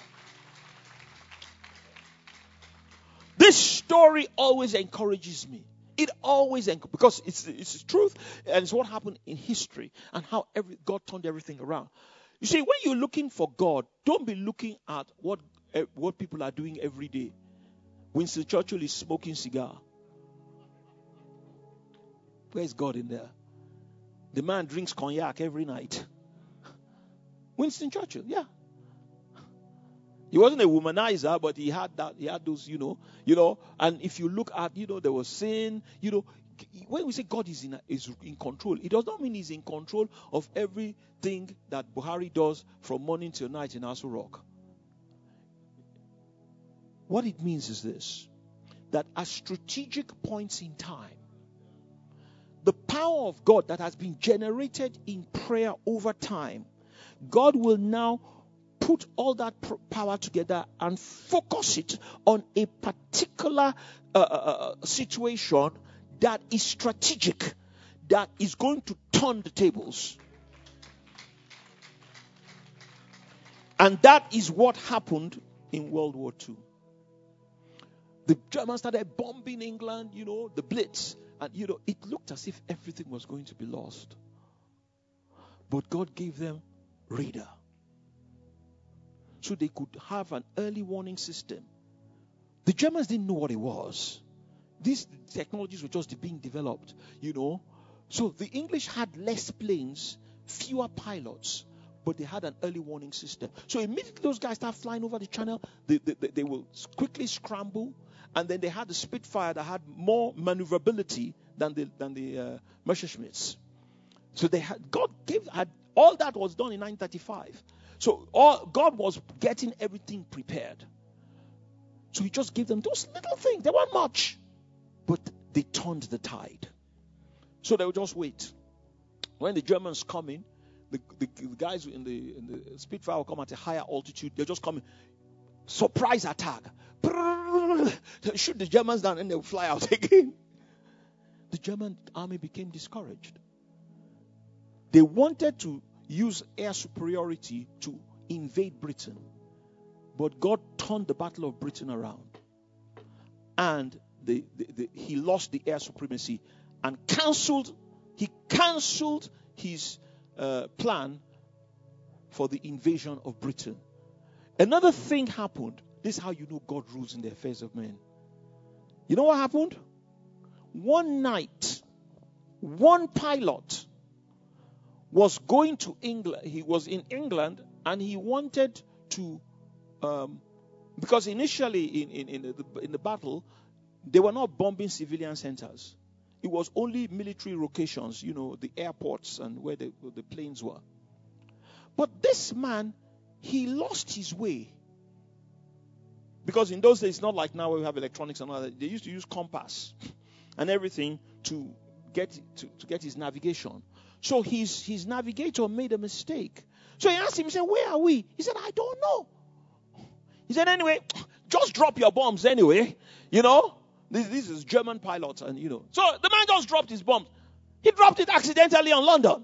This story always encourages me. It always, enc- because it's, it's the truth and it's what happened in history and how every, God turned everything around. You see, when you're looking for God, don't be looking at what, uh, what people are doing every day. Winston Churchill is smoking cigar. Where's God in there? The man drinks cognac every night. Winston Churchill, yeah. He wasn't a womanizer, but he had that. He had those, you know, you know. And if you look at, you know, there was sin. You know, when we say God is in is in control, it does not mean He's in control of everything that Buhari does from morning till night in Aso Rock. What it means is this: that at strategic points in time, the power of God that has been generated in prayer over time, God will now put all that pr- power together and focus it on a particular uh, uh, situation that is strategic, that is going to turn the tables. And that is what happened in World War Two. The Germans started bombing England, you know, the Blitz. And, you know, it looked as if everything was going to be lost. But God gave them radar. So they could have an early warning system. The Germans didn't know what it was. These technologies were just being developed, you know. So the English had less planes, fewer pilots, but they had an early warning system. So immediately those guys start flying over the channel, they, they, they, they will quickly scramble. And then they had the Spitfire that had more maneuverability than the than the uh, Messerschmitts. So they had God gave had all that was done in nineteen thirty-five. So all, God was getting everything prepared. So He just gave them those little things. They weren't much, but they turned the tide. So they would just wait. When the Germans come in, the, the, the guys in the in the Spitfire will come at a higher altitude. They're just coming. Surprise attack. Shoot the Germans down and they'll fly out again. The German army became discouraged. They wanted to use air superiority to invade Britain. But God turned the Battle of Britain around. And the, the, the, he lost the air supremacy and cancelled, he cancelled his uh, plan for the invasion of Britain. Another thing happened. This is how you know God rules in the affairs of men. You know what happened? One night, one pilot was going to England. He was in England and he wanted to, um, because initially in, in, in, the, in the battle, they were not bombing civilian centers. It was only military locations, you know, the airports and where the, where the planes were. But this man, he lost his way. Because in those days, it's not like now where we have electronics and all that. They used to use compass. and everything to get to, to get his navigation. So his his navigator made a mistake. So he asked him, he said, "Where are we?" He said, "I don't know." He said, "Anyway, just drop your bombs anyway. You know, this this is German pilots, and you know." So the man just dropped his bombs. He dropped it accidentally on London.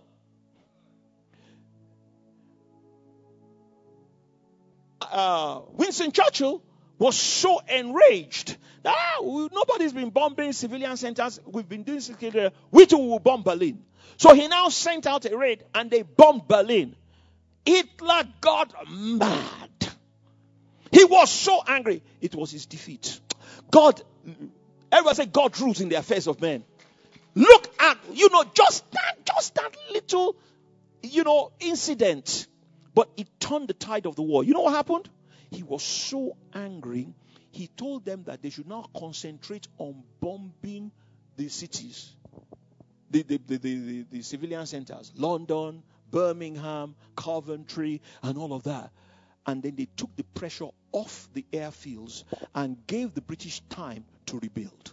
Uh, Winston Churchill was so enraged that ah, we, nobody's been bombing civilian centers. We've been doing security. We too will bomb Berlin. So he now sent out a raid and they bombed Berlin. Hitler got mad. He was so angry. It was his defeat. God, everyone say God rules in the affairs of men. Look at, you know, just that, just that little, you know, incident. But it turned the tide of the war. You know what happened? He was so angry, he told them that they should now concentrate on bombing the cities, the, the, the, the, the, the civilian centers, London, Birmingham, Coventry, and all of that. And then they took the pressure off the airfields and gave the British time to rebuild.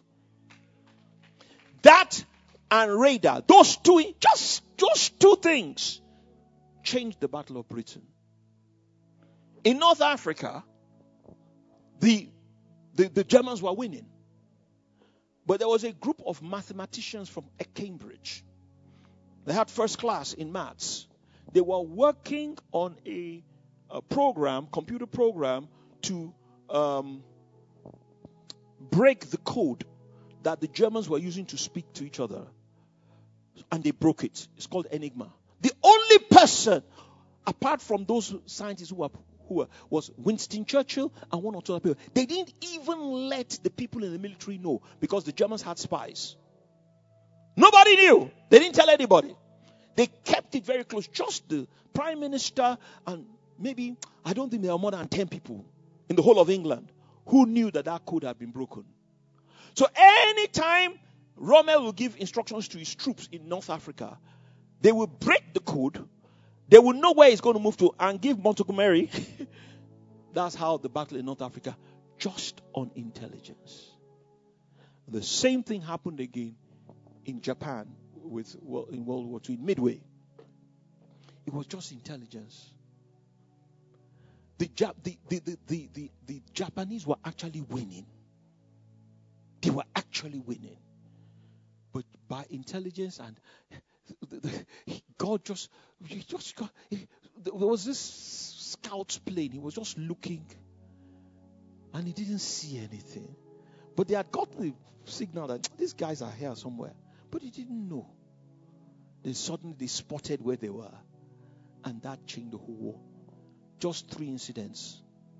That and radar, those two, just those two things, changed the Battle of Britain. In North Africa, the, the, the Germans were winning. But there was a group of mathematicians from Cambridge. They had first class in maths. They were working on a, a program, computer program, to um, break the code that the Germans were using to speak to each other. And they broke it. It's called Enigma. The only person, apart from those scientists who were, who were, was Winston Churchill and one or two other people. They didn't even let the people in the military know because the Germans had spies. Nobody knew. They didn't tell anybody. They kept it very close. Just the prime minister and maybe, I don't think there were more than ten people in the whole of England who knew that that code had been broken. So anytime Rommel will give instructions to his troops in North Africa, they will break the code. They will know where he's going to move to and give Montgomery. That's how the battle in North Africa, just on intelligence. The same thing happened again in Japan with well, in World War Two, in Midway. It was just intelligence. The, Jap- the, the, the, the, the, the Japanese were actually winning. They were actually winning. But by intelligence and God just, he just got, he, there was this scout plane. He was just looking and he didn't see anything. But they had got the signal that these guys are here somewhere. But he didn't know. Then suddenly they spotted where they were. And that changed the whole war. Just three incidents.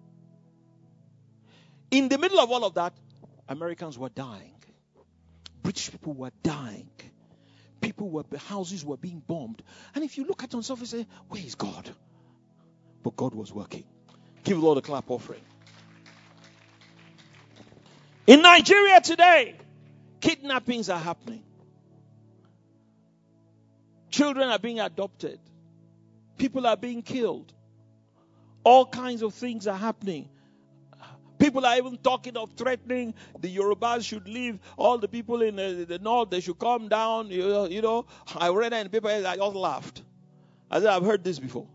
In the middle of all of that, Americans were dying. British people were dying. People were, houses were being bombed. And if you look at it on surface, say, where is God? But God was working. Give the Lord a clap offering. In Nigeria today, kidnappings are happening. Children are being adopted. People are being killed. All kinds of things are happening. People are even talking of threatening the Yorubas should leave. All the people in the, the north, they should come down. You know, you know, I read that in the paper. I just laughed. I said, I've heard this before.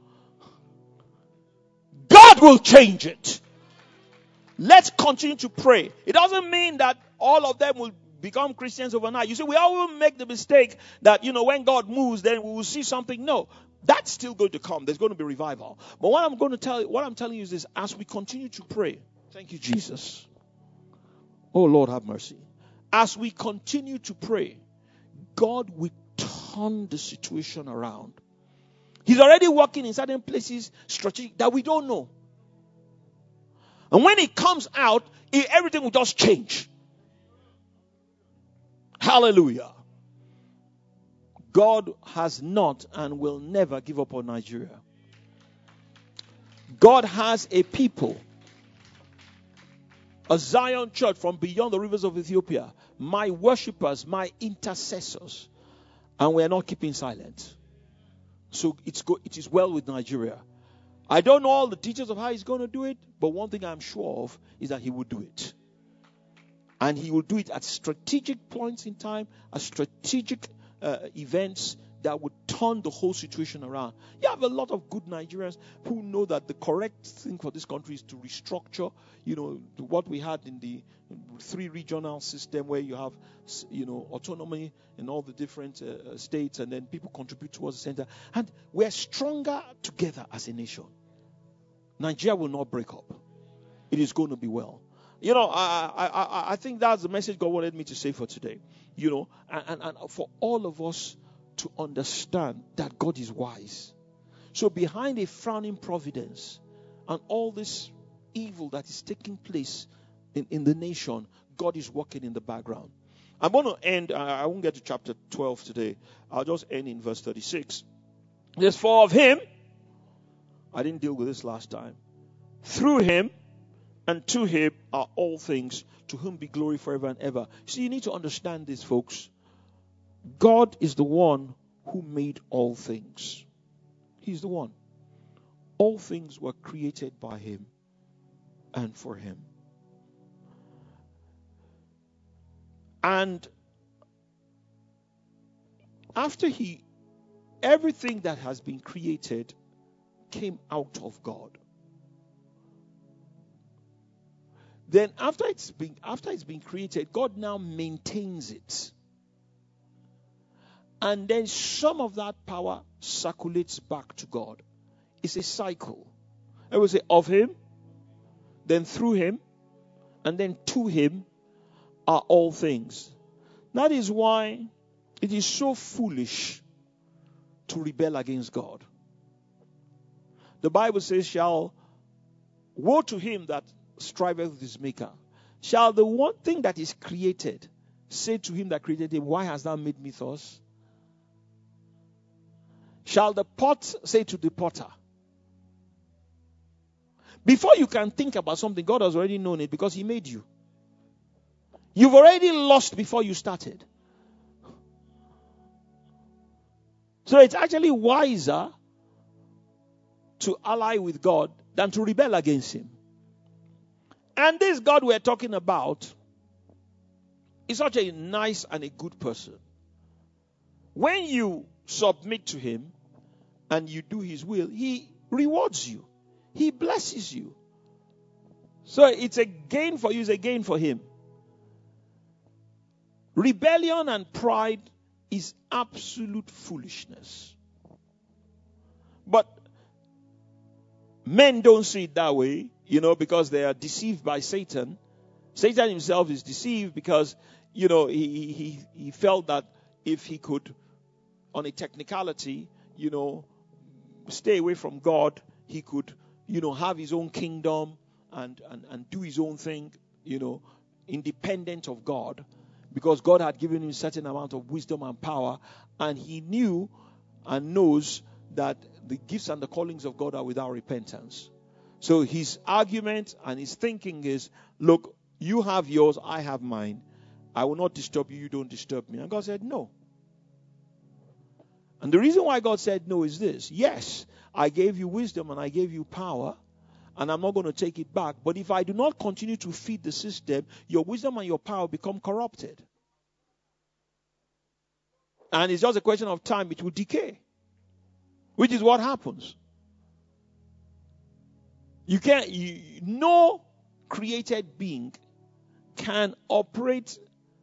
God will change it. Let's continue to pray. It doesn't mean that all of them will become Christians overnight. You see, we all will make the mistake that, you know, when God moves, then we will see something. No. That's still going to come. There's going to be revival. But what I'm going to tell you, what I'm telling you is this: as we continue to pray, thank you, Jesus. Oh Lord, have mercy. As we continue to pray, God will turn the situation around. He's already working in certain places, strategic, that we don't know. And when it comes out, it, everything will just change. Hallelujah. God has not and will never give up on Nigeria. God has a people, a Zion church from beyond the rivers of Ethiopia, my worshippers, my intercessors, and we are not keeping silent. So it's go, it is well with Nigeria. I don't know all the details of how he's going to do it, but one thing I'm sure of is that he will do it. And he will do it at strategic points in time, at strategic uh, events that would turn the whole situation around. You have a lot of good Nigerians who know that the correct thing for this country is to restructure, you know, what we had in the three regional system where you have, you know, autonomy in all the different uh, states, and then people contribute towards the center. And we're stronger together as a nation. Nigeria will not break up. It is going to be well. You know, I, I, I, I think that's the message God wanted me to say for today. You know, and, and, and for all of us to understand that God is wise. So behind a frowning providence and all this evil that is taking place in, in the nation, God is working in the background. I'm going to end, I won't get to chapter twelve today. I'll just end in verse thirty-six. There's four of him. I didn't deal with this last time. Through him and to him are all things, to whom be glory forever and ever. See, you need to understand this, folks. God is the one who made all things. He's the one. All things were created by him and for him. And after he, everything that has been created came out of God. Then after it's been after it's been created, God now maintains it. And then some of that power circulates back to God. It's a cycle. I will say of him, then through him, and then to him are all things. That is why it is so foolish to rebel against God. The Bible says, shall woe to him that striveth with his maker. Shall the one thing that is created say to him that created him, why hast thou made me thus? Shall the pot say to the potter? Before you can think about something, God has already known it because he made you. You've already lost before you started. So it's actually wiser to ally with God than to rebel against him. And this God we're talking about is such a nice and a good person. When you submit to him and you do his will, he rewards you. He blesses you. So it's a gain for you, it's a gain for him. Rebellion and pride is absolute foolishness. But men don't see it that way, you know, because they are deceived by Satan. Satan himself is deceived because, you know, he, he, he felt that if he could, on a technicality, you know, stay away from God, he could, you know, have his own kingdom and, and, and do his own thing, you know, independent of God. Because God had given him a certain amount of wisdom and power, and he knew and knows that the gifts and the callings of God are without repentance. So his argument and his thinking is, look, you have yours, I have mine. I will not disturb you, you don't disturb me. And God said, no. And the reason why God said no is this. Yes, I gave you wisdom and I gave you power, and I'm not going to take it back. But if I do not continue to feed the system, your wisdom and your power become corrupted. And it's just a question of time, it will decay. Which is what happens. You can't, you, no created being can operate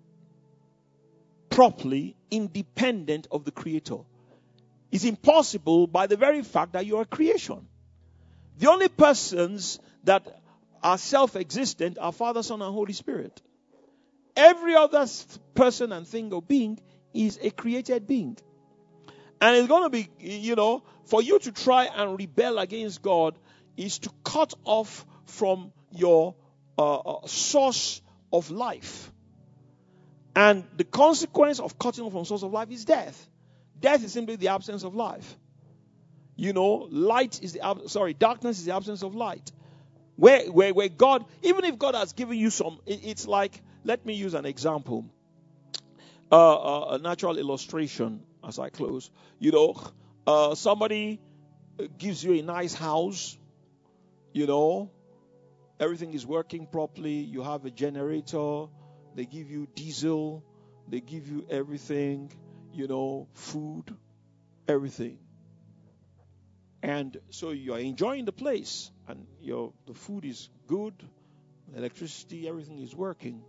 properly independent of the Creator. It's impossible by the very fact that you are a creation. The only persons that are self-existent are Father, Son, and Holy Spirit. Every other person and thing or being is a created being. And it's going to be, you know, for you to try and rebel against God is to cut off from your uh, uh, source of life. And the consequence of cutting off from source of life is death. Death is simply the absence of life. You know, light is the, ab- sorry, darkness is the absence of light. Where, where, where God, even if God has given you some, it, it's like, let me use an example. Uh, uh, a natural illustration as I close. You know, uh, somebody gives you a nice house, you know, everything is working properly, you have a generator, they give you diesel, they give you everything, you know, food, everything. And so you're enjoying the place, and your the food is good, electricity, everything is working.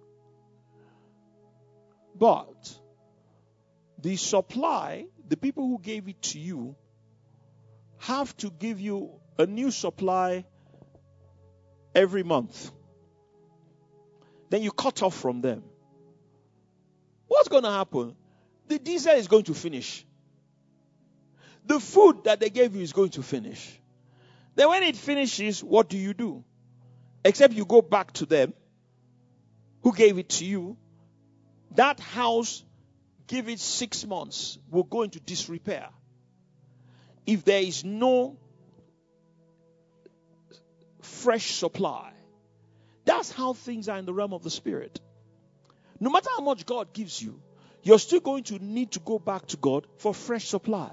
But the supply, the people who gave it to you, have to give you a new supply every month. Then you cut off from them. What's going to happen? The diesel is going to finish. The food that they gave you is going to finish. Then when it finishes, what do you do? Except you go back to them who gave it to you. That house, give it six months, will go into disrepair. If there is no fresh supply. That's how things are in the realm of the spirit. No matter how much God gives you, you're still going to need to go back to God for fresh supply.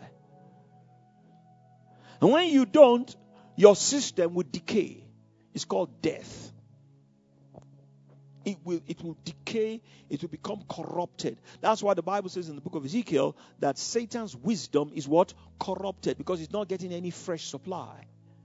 And when you don't, your system will decay. It's called death. It will, it will decay. It will become corrupted. That's why the Bible says in the book of Ezekiel that Satan's wisdom is what? Corrupted, because it's not getting any fresh supply.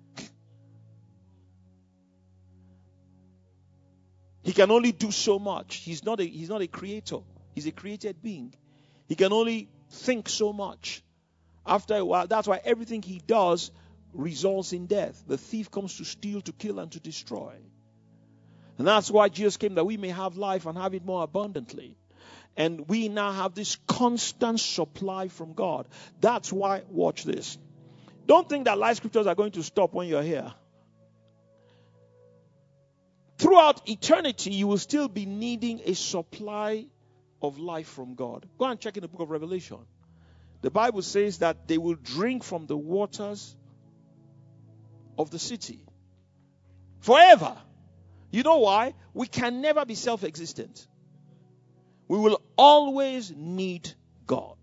He can only do so much. He's not a, he's not a creator. He's a created being. He can only think so much. After a while, that's why everything he does results in death. The thief comes to steal, to kill, and to destroy. And that's why Jesus came, that we may have life and have it more abundantly. And we now have this constant supply from God. That's why, watch this. Don't think that life scriptures are going to stop when you're here. Throughout eternity, you will still be needing a supply of life from God. Go and check in the book of Revelation. The Bible says that they will drink from the waters of the city forever. You know why? We can never be self-existent. We will always need God.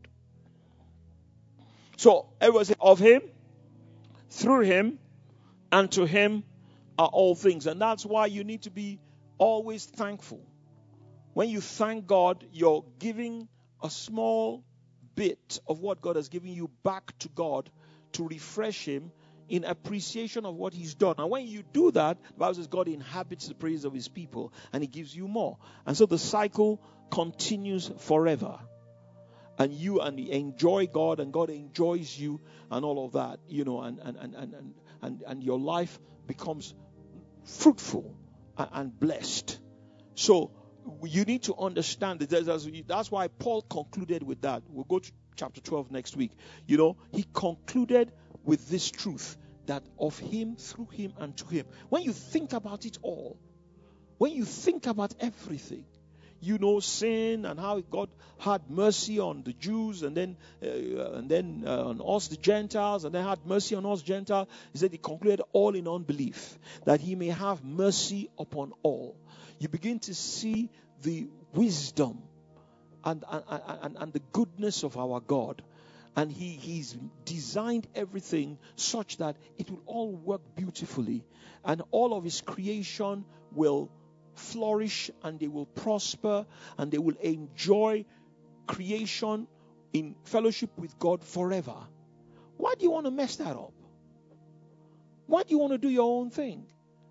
So, everyone say, of him, through him, and to him are all things. And that's why you need to be always thankful. When you thank God, you're giving a small bit of what God has given you back to God to refresh him in appreciation of what he's done. And when you do that, the Bible says God inhabits the praise of his people and he gives you more. And so the cycle continues forever. And you and enjoy God, and God enjoys you, and all of that, you know, and and and and and, and, and your life becomes fruitful and, and blessed. So you need to understand that. That's why Paul concluded with that. We'll go to chapter twelve next week. You know, he concluded with this truth, that of him, through him, and to him. When you think about it all, when you think about everything, you know, sin and how God had mercy on the Jews, and then uh, and then uh, on us, the Gentiles, and then had mercy on us, Gentiles. He said he concluded all in unbelief, that he may have mercy upon all. You begin to see the wisdom and and, and, and the goodness of our God. And he, he's designed everything such that it will all work beautifully. And all of his creation will flourish, and they will prosper, and they will enjoy creation in fellowship with God forever. Why do you want to mess that up? Why do you want to do your own thing?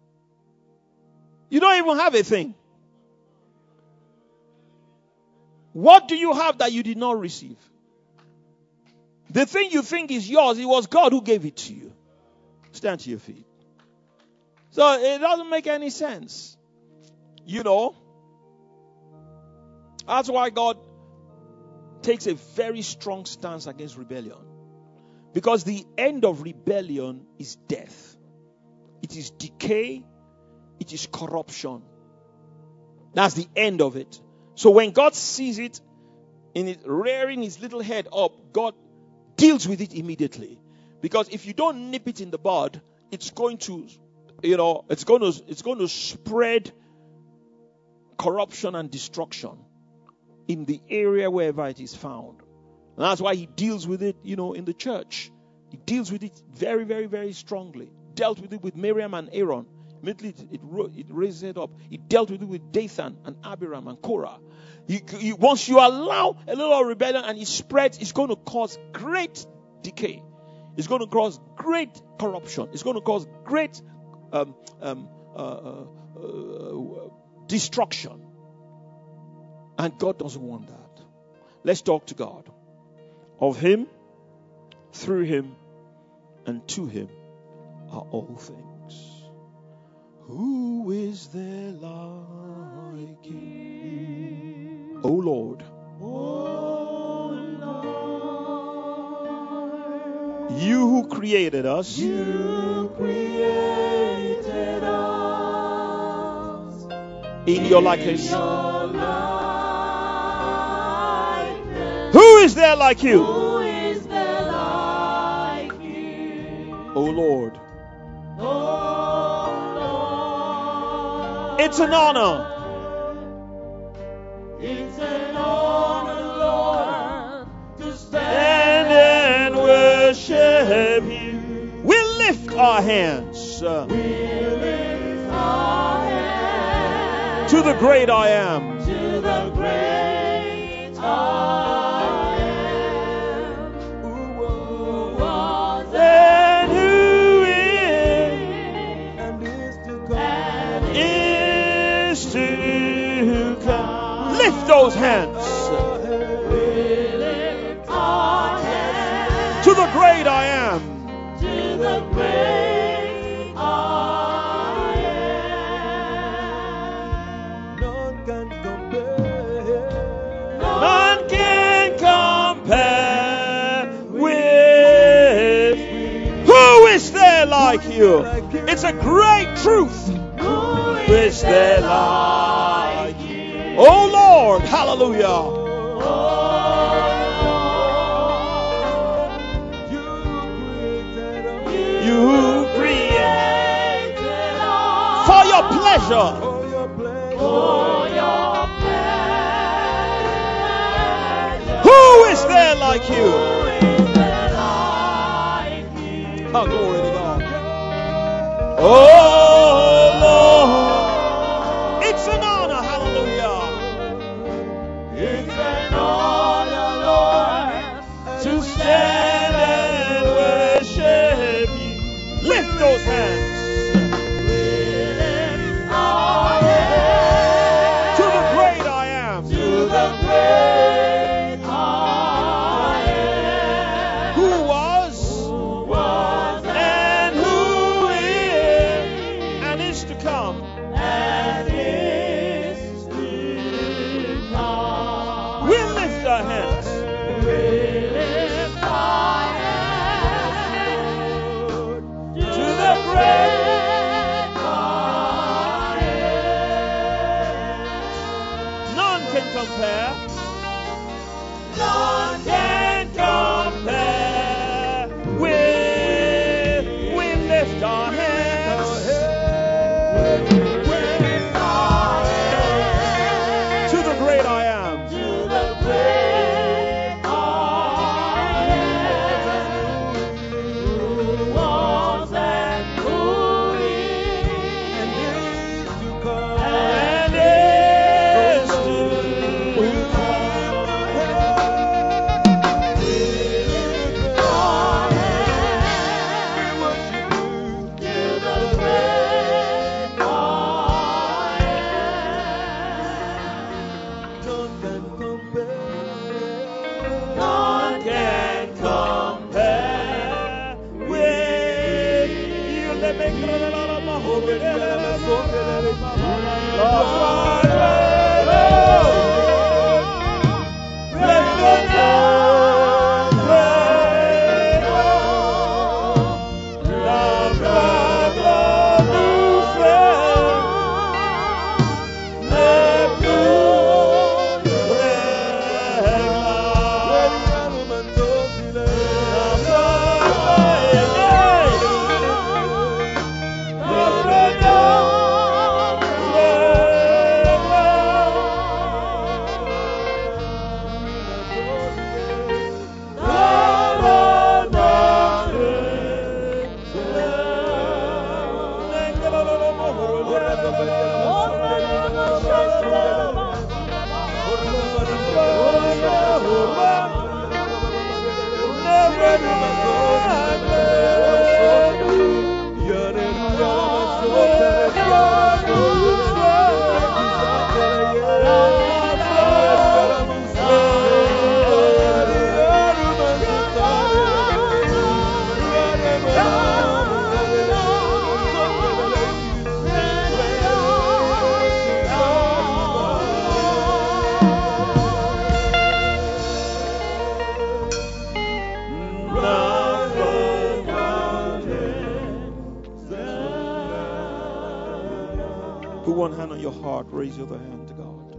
You don't even have a thing. What do you have that you did not receive? The thing you think is yours, it was God who gave it to you. Stand to your feet. So it doesn't make any sense. You know, that's why God takes a very strong stance against rebellion. Because the end of rebellion is death. It is decay. It is corruption. That's the end of it. So when God sees it, in it rearing his little head up, God deals with it immediately. Because if you don't nip it in the bud, it's going to, you know, it's going to, it's going to spread corruption and destruction in the area wherever it is found. And that's why he deals with it, you know, in the church. He deals with it very, very, very strongly. Dealt with it with Miriam and Aaron. Immediately it, it, ro- it raised it up. It dealt with it with Dathan and Abiram and Korah. You, you, once you allow a little rebellion and it spreads, it's going to cause great decay. It's going to cause great corruption. It's going to cause great um, um, uh, uh, uh, destruction. And God doesn't want that. Let's talk to God. Of Him, through Him, and to Him are all things. Who is there like you? O Lord. Oh Lord. You who created us. You created us. In your likeness. In your likeness. Who is there like you? Who is there like you? O Lord. Oh Lord. It's an honor. It's an honor, Lord, to Stand stand and worship you. We lift our hands uh, We lift our hands to the great I am. to the great I am, who was And who is and is to come. And is to come. Lift those hands we lift our hands to the great I am. to the great I am. None can compare. None can compare with. Who is there like you? It's a great truth. Who Who is there like you? Oh Lord, hallelujah. You create for your pleasure. Who is there like you? Oh, glory to God. Oh Lord, it's an honor, hallelujah. It's an honor, Lord, To stand and worship you. Lift those hands lift our hands to the great I am. to the great I am, Who was who was and who is and is to come. and is to come. We lift our hands We lift our hands to the great I am. None can compare. None Can compare with. We lift our hands lift our hands to the great I am. to the great I am, who was and who is and is to come. And is to come. None can compare with you. Let me Put one hand on your heart, raise your other hand to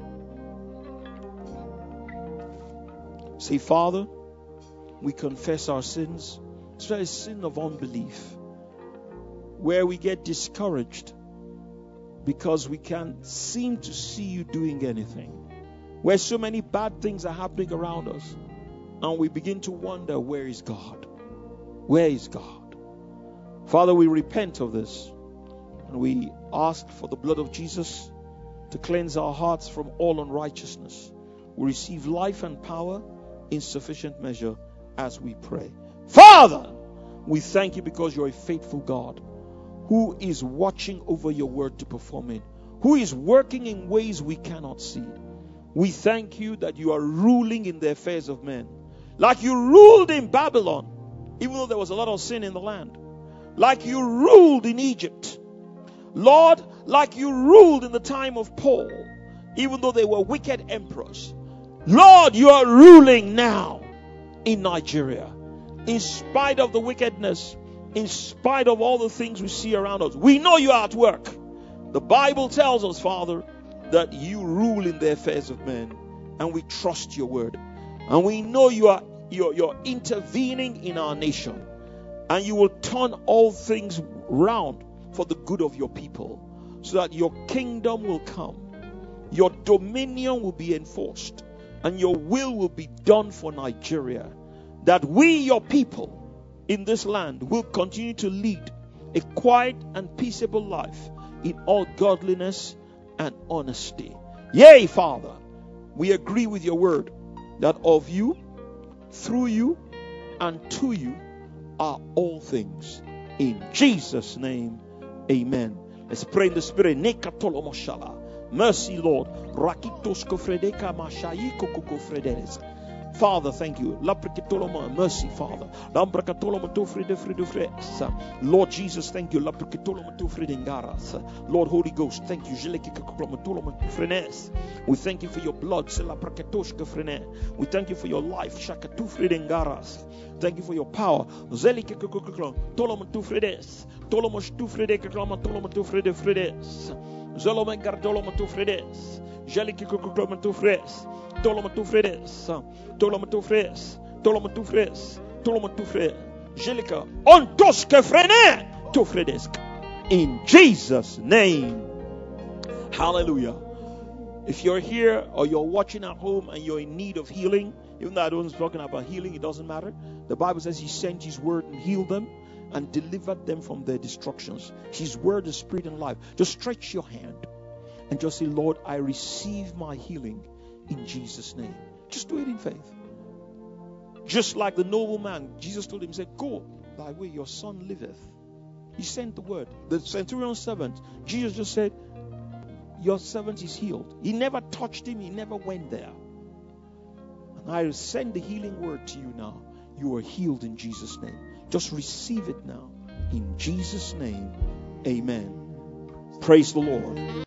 God. Say, Father, we confess our sins, especially sin of unbelief, where we get discouraged because we can't seem to see you doing anything, where so many bad things are happening around us, and we begin to wonder, where is God? Where is God? Father, we repent of this, and we ask for the blood of Jesus to cleanse our hearts from all unrighteousness. We receive life and power in sufficient measure as we pray. Father, we thank you because you're a faithful God who is watching over your word to perform it, who is working in ways we cannot see. We thank you that you are ruling in the affairs of men, like you ruled in Babylon, even though there was a lot of sin in the land, like you ruled in Egypt, Lord, like you ruled in the time of Paul, even though they were wicked emperors. Lord, you are ruling now in Nigeria. In spite of the wickedness, in spite of all the things we see around us, we know you are at work. The Bible tells us, Father, that you rule in the affairs of men, and we trust your word. And we know you are you're, you're intervening in our nation, and you will turn all things round for the good of your people, so that your kingdom will come, your dominion will be enforced, and your will will be done for Nigeria, that we, your people in this land, will continue to lead a quiet and peaceable life in all godliness and honesty. Yea, Father, we agree with your word that of you, through you, and to you are all things. In Jesus' name, amen. Let's pray in the spirit. Mercy, Lord. Father, thank you. Mercy, Father. Lord Jesus, thank you. Lord Holy Ghost, thank you. We thank you for your blood. We thank you for your life. Thank you for your power. Toloma tu fredes, toloma tu fres, toloma tu fres, toloma tu fres, Jelica, on toske frene, tu fredesk. In Jesus' name. Hallelujah. If you're here or you're watching at home and you're in need of healing, even though I don't talking about healing, it doesn't matter. The Bible says he sent his word and healed them and delivered them from their destructions. His word is spirit and life. Just stretch your hand and just say, Lord, I receive my healing in Jesus' name. Just do it in faith. Just like the noble man, Jesus told him, he said, go thy way, your son liveth. He sent the word. The centurion's servant, Jesus just said, your servant is healed. He never touched him. He never went there. And I send the healing word to you now. You are healed in Jesus' name. Just receive it now. In Jesus' name, amen. Praise the Lord.